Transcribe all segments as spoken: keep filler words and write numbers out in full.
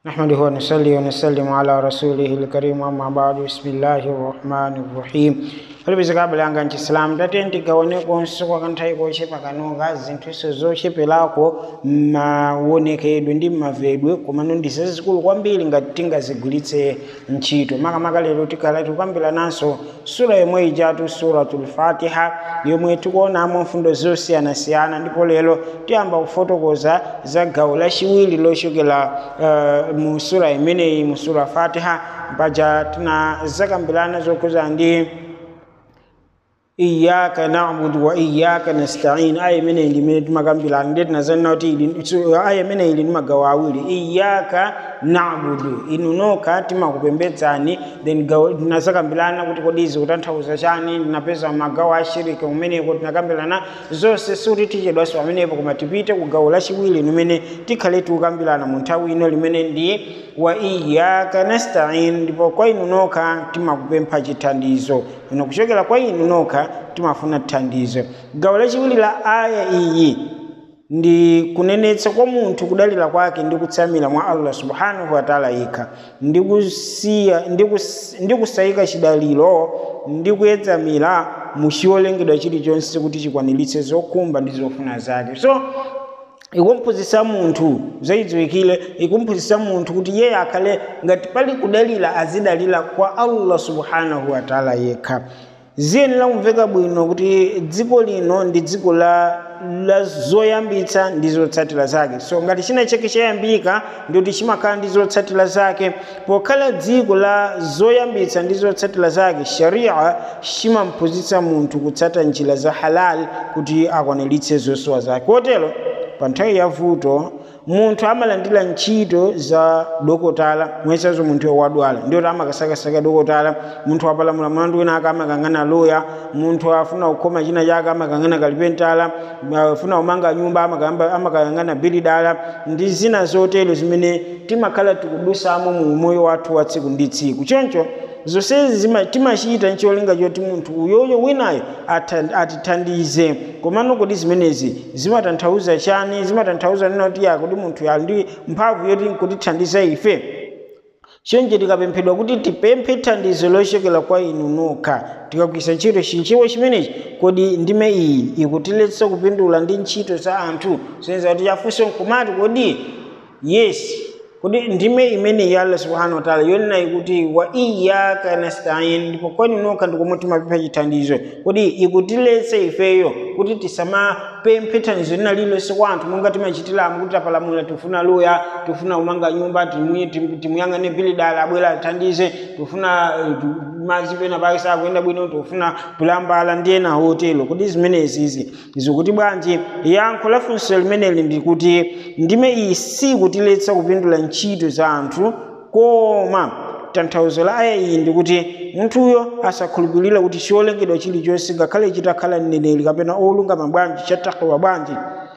نحمده ونصلي ونسلم على رسوله الكريم أما بعد بسم الله الرحمن الرحيم Alibizika balanga nchi Islam tatenti gawane konso kwa kantai ko chepa kanoga zinthu zo chepelako mawonekedwe ndi mavedwe komano ndisazikulu kwambiri ngati tingazigulitse ntchito makamaka lero tikala tikambira naso sura yomwe ijatu suratul Fatiha yomwe tikuonamo mfundo zosiyana-siyana ndipo lero tiyamba kufotokoza za gawo lachiwiri lochokera uh, mu sura imeneyi mu sura Fatiha paja tina zakambirana zokuza ndi Iyyaka na'budu wa iyyaka nasta'in. Aya imene ili imene timakambira ndeti nazanena kuti ili aya imene ili magawo awiri iyyaka na'budu inunoka timakupembedzani then tinazakambirana kuti kodi izi kutanthauza chani tinapeza magawo ashirika umeneko tinakambirana zonse suti tichedwaso amenepo koma tipite ku gawo lachiwiri limene tikhale tikukambirana mu nthawi ino limene ndi wa iyyaka nasta'in ndipo kwa inunoka timakupempha chithandizo ino kuchokera kwa inunoka timafuna thandizo. Gawo lachiwiri la aya iyi ndi kunenetsa kwa munthu kudalira kwake ndi kutsamira mwa Allah subhanahu wa ta'ala yekha ndi kusiya ndi kusayika chidaliro ndi kuyedzamira mu chiolengedwa chilichonse kuti chikwaniritse zokhumba ndi zofuna zake. So ikumphunzitsa munthu zayidziwikire ikumphunzitsa munthu kuti yeye akhale ngati pali kudalira azidalira kwa Allah subhanahu wa ta'ala yekha. Ziyenera kumveka bwino kuti dziko lino ndi dziko la la zoyambitsa ndi zotsatira zake. So ngati china chake chayambika ndi kuti chimakhala ndi zotsatira zake. Pokhala dziko la zoyambitsa ndi zotsatira zake, sharia chimamphunzitsa munthu kutsata njira za halal kuti akwaniritse zosowa zake. Kotero pa nthawi ya vuto munthu amalandira ntchito za dokotala mwesazo munthu wadwala ndiyo amakasakasaka dokotala, munthu apalamula mlandu wina akamakangana loya, munthu afuna kukhoma china chake amakangana kalipentala, afuna kumanga nyumba amakangana bilidala ndi zina zotero zimene timakhala tikudusamo mu moyo wathu wa tsiku ndi tsiku. Choncho zonsezi timachita ncholinga choti munthu uyoyo winayo atithandize. Komano kodi zimenezi zimatanthauza chani? Zimatanthauza nena kuti ya kodi munthu ali ndi mphamvu yoti nkutithandiza ife. Choncho tikapemphedwa kuti tipemphe thandizo lochokera kwa inu nokha tikagwiritsa ntchito chinchewa chimenechi, kodi ndime iyi ikutiletsa kupindula ndi ntchito za anthu zoyenza kuti chafunso nkumati kodi yes kodi ndime imene ya Allah subhanahu wa ta'ala yonena ikuti wa iyyaka nasta'in ndipo kwa inu nokha ndikomwe timapempha chithandizo, kodi ikutiletsa ifeyo kuti tisamapemphe thandizo lina lililonse kwa anthu monga timachitiramu kuti tapalamula tifuna loya, tifuna kumanga nyumba, timuyang'ane bilidala abwera athandize, tifuna madzi pena pake sakuyenda bwino, tifuna kulambala ndi ena hotelo. Kodi zimenezi izi zikuti bwanji? Yankho la funso limeneli ndikuti ndime iyi sikutiletsa kupindula ntchito za anthu, koma tanthauzo la aya iyi ndikuti munthuyo asakhulupirira kuti chiolengedwa chilichonse ngakhale chitakhala mneneri kapena olungama bwanji chatakwa bwanji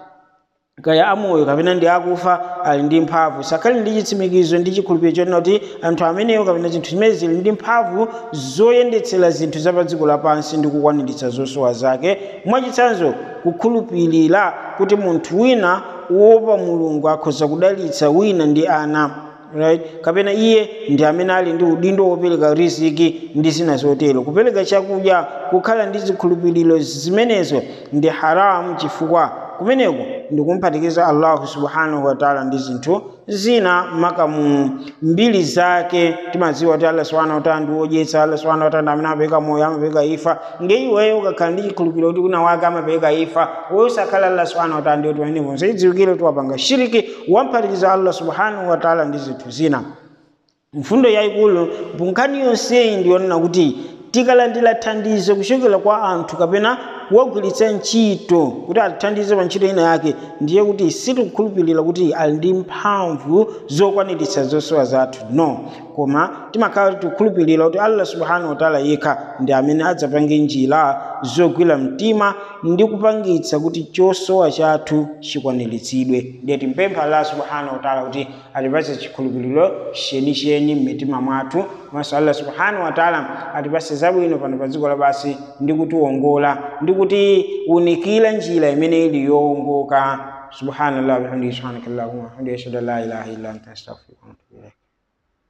kaya amoyo kapena ndi akufa ali ndi mphamvu, sakhale ndi chitsimikizo ndi chikhulupiriro chonena kuti anthu ameneyo kapena zinthu zimene zili ndi mphamvu zoyendetsera zinthu za pa dziko lapansi ndi kukwaniritsa zosowa zake. Mwachitsanzo kukhulupirira kuti munthu wina wopa Mulungu akhoza kudalitsa wina ndi ana, right? Kapena iye ndi amene ali ndi udindo wopereka riziki ndi zina zotero. Kupereka chakudya, kukhala ndi zikhulupiriro zimenezo ndi haramu chifukwa kumeneko ndi kumphatikiza Allah subhanahu wa ta'ala ndi zinthu zina makamu mbili zake. Timadziwa kuti Allah subhanahu wa ta'ala ndi wodyetsa, Allah subhanahu wa ta'ala amene amapereka moyo amapereka imfa. Ngati iweyo ukakhala ndi chikhulupiriro kuti kuna wake amapereka imfa, wewe usakhala Allah subhanahu wa ta'ala ndi kuti wanepo zayidziwikire kuti wapanga shiriki wamphatikiza Allah subhanahu wa ta'ala ndi zinthu zina. Mfundo yayikulu mpunkhani yonseyi ndiyonena kuti tikalandira thandizo kuchokera kwa anthu kapena kuwagwiritsa ntchito kuti atithandize pa ntchito ina yake, ndiye kuti sitikukhulupirira kuti ali ndi mphamvu zokwaniritsa zosowa zathu, no, koma timakhala tikukhulupirira kuti Allah subhanahu wa ta'ala yekha ndi amene adzapange njira zogwira mtima ndi kupangitsa kuti chosowa chathu chikwaniritsidwe. Ndiye timpempha Allah subhanahu wa ta'ala kuti atipatse chikhulupiriro chenicheni m'mitima mwathu, komanso Allah subhanahu wa ta'ala atipatse zabwino pano pa dziko lapansi ndi kutiwongola ndi kuti unikira njira imene ili yowongoka. Subhanallah wa bihamdihi subhanakallahumma wa bihamdika ashhadu an la ilaha illa anta astaghfiruka.